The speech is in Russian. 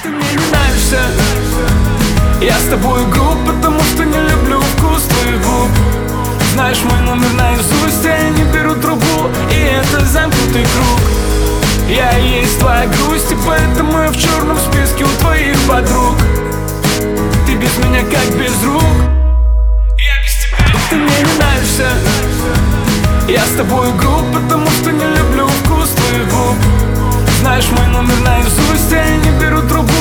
Ты мне не нравишься. Я с тобой груб, потому что не люблю вкус твоих губ. Знаешь мой номер наизусть, а я не беру трубу, и это замкнутый круг. Я и есть твоя грусть, и поэтому я в черном списке у твоих подруг. Ты без меня как без рук. Я без тебя. Ты мне не нравишься. Я с тобой груб, потому что не люблю вкус твоих губ. Знаешь мой номер наизусть, а я не беру трубу,